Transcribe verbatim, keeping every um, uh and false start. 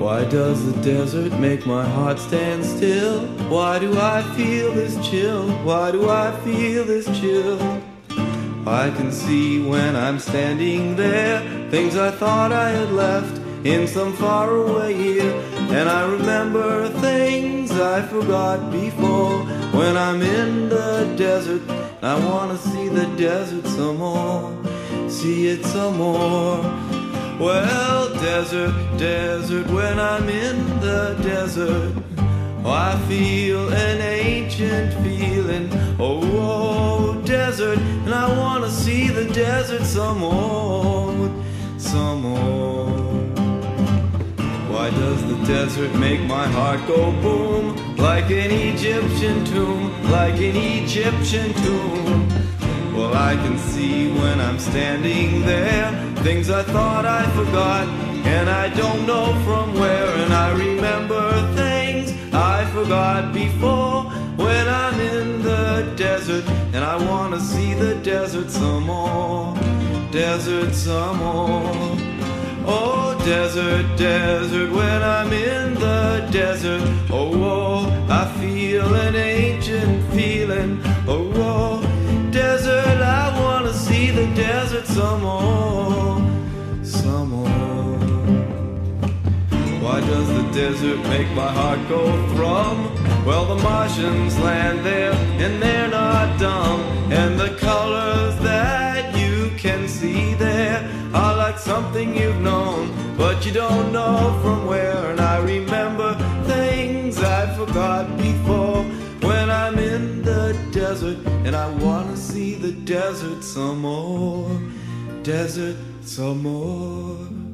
Why does the desert make my heart stand still? Why do I feel this chill? Why do I feel this chill? I can see when I'm standing there things I thought I had left in some faraway year. And I remember things I forgot before. When I'm in the desert, I wanna see the desert some more, see it some more. Well, desert, desert, when I'm in the desert, oh, I feel an ancient feeling. Oh, oh, desert, and I wanna see the desert some more, some more. Why does the desert make my heart go boom? Like an Egyptian tomb, like an Egyptian tomb. Well, I can see when I'm standing there things I thought I forgot, and I don't know from where. And I remember things I forgot before. When I'm in the desert, and I wanna see the desert some more, desert some more. Oh, desert, desert, when I'm in the desert, oh, oh, I feel an ancient feeling. Oh, oh, desert, I wanna see the desert some more, some more. Why does the desert make my heart go thrum? Well, the Martians land there, and they're not dumb. And the colors that you can see there are like something you've known, but you don't know from where. And I remember things I forgot before. When I'm in the desert, and I wanna see the desert some more, desert some more.